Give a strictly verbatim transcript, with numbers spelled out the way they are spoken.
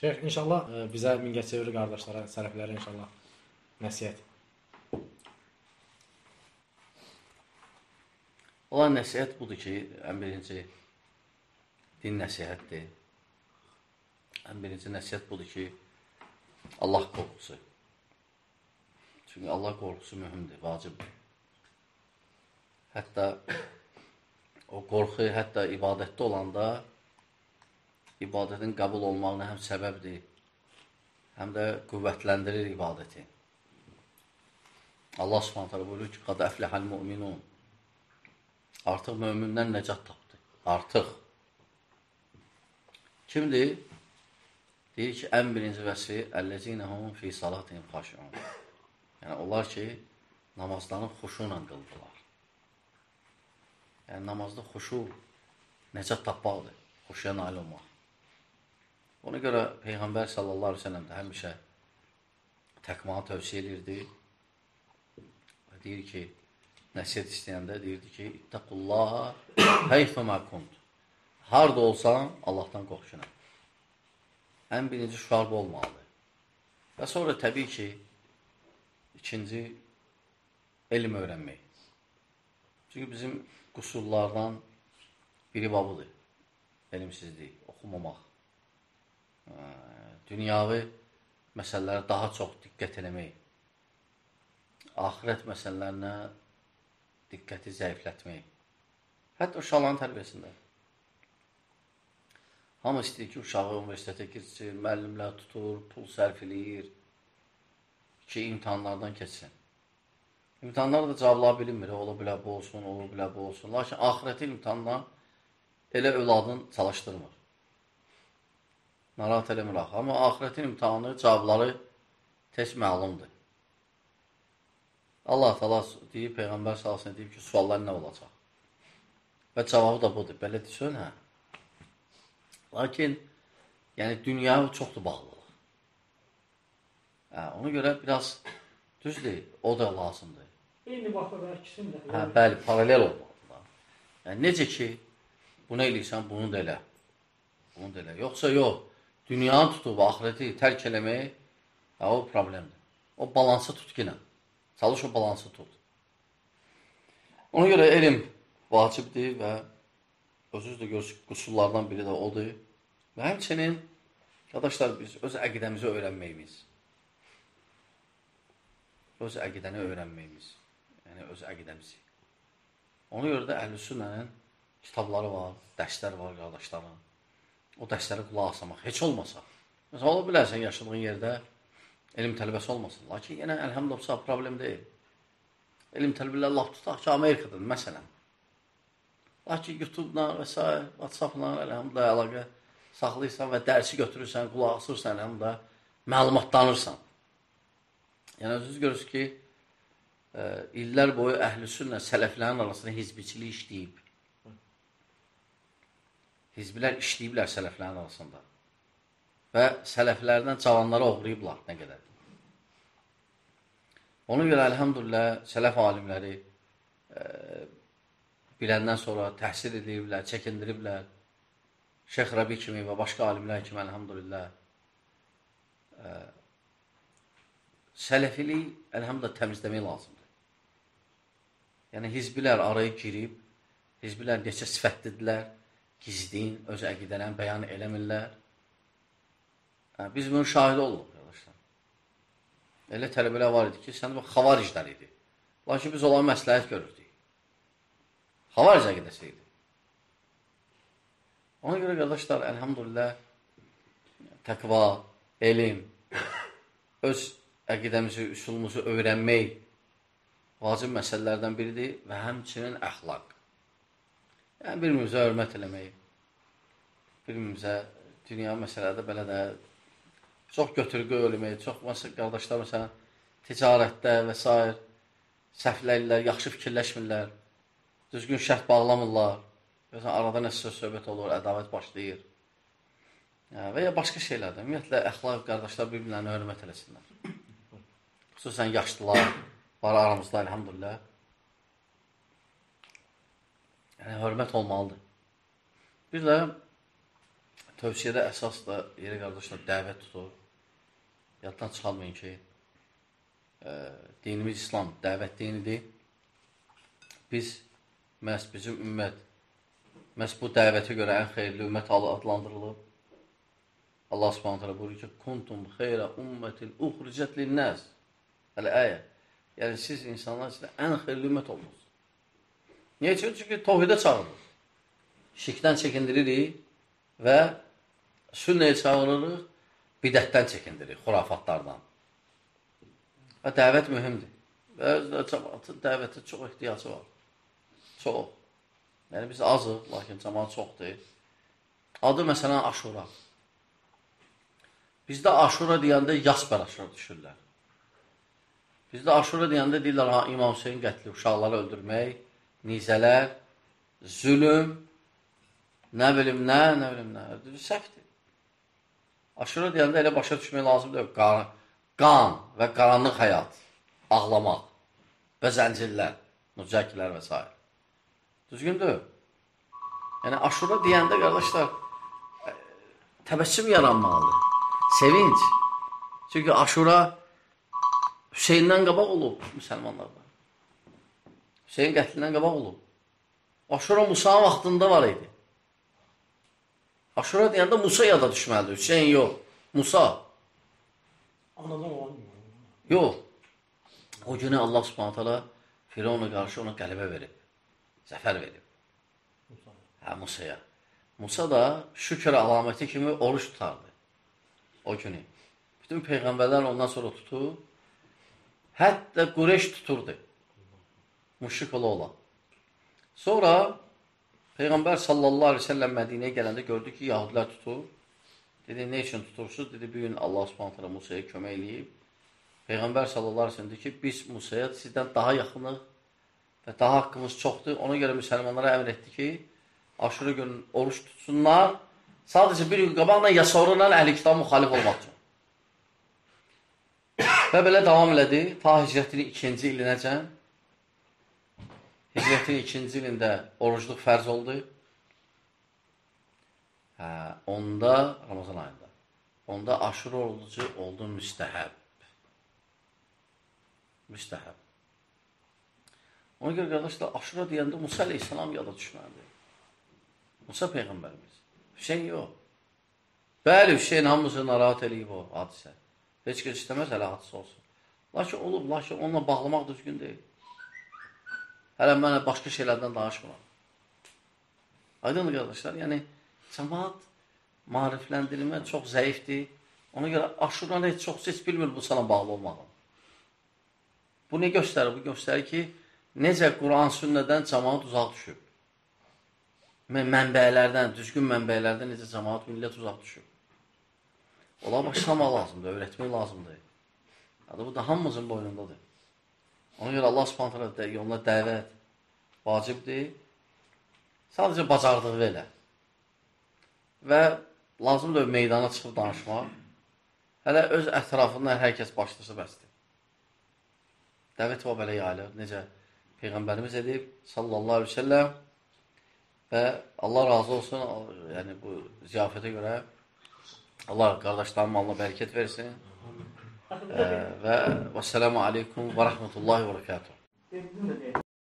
Şeyx, inşallah e, bizə Mingəçeviri qardaşlara, sələflərə inşallah nəsihət. Olan nəsihət budur ki, ən birinci din nəsihətdir. Ən birinci nəsihət budur ki, Allah qorxusu. Çünki Allah qorxusu mühümdür, vacibdir. Hətta o qorxu, hətta ibadətdə olanda ibadətin qəbul olmağına həm səbəbdir, həm də qüvvətləndirir ibadəti. Allah Subhanahu taala buyurur ki, "Qad əfləhəl müminun." Artıq möminlər nəcat tapdı. Artıq. Kimdir? Deyir ki, ən birinci vəsfi "Əlləzinəhum fi salatihim xaşiun." Yəni onlar ki, namazlarını xuşu ilə qıldılar. Yəni namazda xuşu nəcat tapmaqdır, xuşuya nail olmaq. Ona görə Peyğəmbər sallallahu əleyhi və səlləm də həmişə təqvanı tövsiyə edirdi. Və deyir ki, nəsihət istəyəndə deyirdi ki, "İttəqullaha haythuma kunt." Harda olsan, Allahdan qorxuna. Ən birinci şüar bu olmalıdır. Və sonra təbii ki, ikinci elm öyrənmək. Çünki bizim qüsurlardan biri babıdır. Elmsizlik, oxumamaq. Dünyavi məsələlərə daha çox diqqət eləmək. Axirət məsələlərinə diqqəti zəiflətmək. Hətta uşaqların tərbiyəsində. Hamı istəyir ki, uşağı universitetə keçsin, müəllimlər tutur, pul sərf eləyir ki, imtahanlardan keçsin. İmtahanlar da cavablar bilinmir. Ola bilər bu olsun, ola bilər bu olsun. Lakin axirəti imtahandan elə övladın çalışdırmır. Narahat eləmir axı. Amma axirətin imtahanı, cavabları tez məlumdur. Allah təala deyib, Peyğəmbər sallallahu əleyhi və səlləm deyib ki, suallar nə olacaq? Və cavabı da budur. Belə desən, hə? Lakin, yəni, dünya çoxdur bağlılıq. Hə, ona görə biraz düzdür, o da lazımdır. Eyni vaxtda ikisini də. Hə, bəli, paralel olmalıdır. Yəni, necə ki, bunu eləyirsən, bunu da elə. Bunu da elə. Yoxsa yox, dünyanı tutub, axirəti tərk eləmək, hə, o problemdir. O balansı tut ki, nə? Çalış o balansı tut. Ona görə elm vacibdir və özünüz də görürsünüz, qüsurlardan biri də odur. Və həmçinin, qardaşlar, biz öz əqidəmizi öyrənməyimiz. Öz əqidəni öyrənməyimiz. Yəni, öz əqidəmizi. Ona görə də Əhl-i Sünnənin kitabları var, dərslər var qardaşların. O dərsləri qulaq asamaq, heç olmasa. Məsələn, ola bilərsən, yaşadığın yerdə elm tələbəsi olmasın. Lakin yenə, əlhəmdülillah, problem deyil. Elm tələbələr laf tutaq ki, Amerikadır, məsələn. Lakin YouTube-la və s. WhatsApp-la, əlhəmdülillah, əlaqə saxlayırsan və dərsi götürürsən, qulaq asırsan, əlhəmdülillah, məlumatlanırsan. Yəni, özünüz görürsünüz ki, e, illər boyu Əhl-i Sünnə sələflərin arasında hizbiçilik işləyib. Hizbilər işləyiblər sələflərin arasında. Və sələflərdən cavanlara oğrayıblar nə qədər. Ona görə, əlhəmdülillah, sələf alimləri e, biləndən sonra təhsil ediblər, çəkindiriblər. Şeyx Rəbi kimi və başqa alimlər kimi, əlhəmdülillah, e, sələfilik, əlhəmdülillah, təmizləmək lazımdır. Yəni, hizbilər araya girib, hizbilər neçə sifətlidirlər, gizlin, öz əqidələrini bəyan eləmirlər. Biz bunun şahidi olduq, qardaşlar. Elə tələbələr var idi ki, sən də xavariclər idi. Lakin biz onlara məsləhət görürdük. Xavaric əqidəsi idi. Ona görə, qardaşlar, əlhamdülillah, təqva, elm, öz əqidəmizi, üsulumuzu öyrənmək vacib məsələlərdən biridir və həmçinin əxlaq. Yəni, bir-birimizə hörmət eləmək, bir-birimizə dünya məsələdə belə də çox götürqü ölmək, çox qardaşlar, məsələn, ticarətdə və s. səhvləyirlər, yaxşı fikirləşmirlər, düzgün şərt bağlamırlar, arada nəsə söhbət olur, ədavət başlayır və ya başqa şeylərdə. Ümumiyyətlə, əxlaq qardaşlar bir-birlərini hörmət eləsinlər. Xüsusən yaşlılar var aramızda, elhamdülillah. Yəni, hörmət olmalıdır. Bir də tövsiyədə əsas da yeri qardaşlar dəvət tutur. Yaddan çıxalmayın ki, e, dinimiz İslam dəvət dinidir. Biz, məhz bizim ümmət, məhz bu dəvətə görə ən xeyirli ümmət adlandırılıb. Allah Subhanahu taala buyurur ki, kuntum xeyra ummetin uxricət linnəs. Əl-əyə. Yəni, siz insanlar içində ən xeyirli ümmət olunuz. Niyə üçün? Çünki tohidə çağırır. Şirkdən çəkindiririk və sünnəyə çağırırıq, bidətdən çəkindiririk, xurafatlardan. Və dəvət mühümdür. Və cəmaatın dəvətə çox ehtiyacı var. Çox. Yəni, biz azıq, lakin cəmaat çoxdur. Adı, məsələn, Aşura. Bizdə Aşura deyəndə Yaspər Aşura düşürlər. Bizdə Aşura deyəndə deyirlər, ha, İmam Hüseyin qətli, uşaqları öldürmək, nizələr, zülüm, nə bilim nə, nə bilim nə. Səhvdir. Aşura deyəndə elə başa düşmək lazımdır. Qan, qan və qaranlıq həyat, ağlamaq və zəncirlər, mücəkilər və s. Düzgündür. Yəni, Aşura deyəndə, qardaşlar, təbəssüm yaranmalıdır. Sevinç. Çünki Aşura Hüseyndən qabaq olub müsəlmanlarda. Hüseyin qətlindən qabaq olub. Aşura Musa vaxtında var idi. Aşura deyəndə Musa yada düşməlidir. Hüseyin yox. Musa. Anadan olan yox. O günü Allah Subhanahu taala Firavuna qarşı ona qələbə verib. Zəfər verib. Hə, Musaya. Musa da şükür əlaməti kimi oruç tutardı. O günü. Bütün peyğəmbərlər ondan sonra tutub, hətta Qureyş tuturdu. Müşrik ola ola. Sonra Peyğəmbər sallallahu aleyhi ve sellem Mədinəyə gələndə gördü ki, Yahudilər tutur. Dedi, nə üçün tutursunuz? Dedi, bir gün Allah Subhanahu taala Musaya kömək eləyib. Peyğəmbər sallallahu aleyhi ve sellem dedi ki, biz Musaya sizdən daha yaxınıq və daha haqqımız çoxdur. Ona görə müsəlmanlara əmr etdi ki, Aşura günü oruç tutsunlar. Sadəcə bir gün qabaqla ya sonradan əhl-i kitab müxalif olmaq üçün. Və belə davam elədi. Ta hicrətin ikinci ilinəcən. Hicrətin ikinci ilində orucluq fərz oldu. Hə, onda, Ramazan ayında, onda Aşura orucu oldu müstəhəb. Müstəhəb. Ona görə, qardaşlar, Aşura deyəndə Musa əleyhissalam yada düşməlidir. Musa Peyğəmbərimiz. Hüseyin yox. Bəli, Hüseyin hamımızı narahat eləyib o hadisə. Heç kəs istəməz hələ hadisə olsun. Lakin olub, lakin onunla bağlamaq düzgün deyil. Hələ mənə başqa şeylərdən danışmıram. Aydındır, qardaşlar. Yəni, cəmaat marifləndirilmə çox zəifdir. Ona görə Aşuranı heç çox heç bilmir bu sana bağlı olmağını. Bu ne göstərir? Bu göstərir ki, necə Quran sünnədən cəmaat uzaq düşüb. Mənbələrdən, düzgün mənbələrdən necə cəmaat, millət uzaq düşüb. Ola başlamaq lazımdır, öyrətmək lazımdır. Adı bu da hamımızın boynundadır. Ona görə Allah Subhanahu taala yoluna dəvət vacibdir. Sadəcə bacardığı elə. Və lazımdır meydana çıxıb danışmaq. Hələ öz ətrafından hər kəs başlasa bəsdir. Dəvət o belə yayılır. Necə Peyğəmbərimiz edib, sallallahu aleyhi ve sellem. Və Allah razı olsun, yəni bu ziyafətə görə Allah qardaşların malına bərəkət versin. Və vəssalamu aleykum və rəhmətullahi və bərəkatuhu.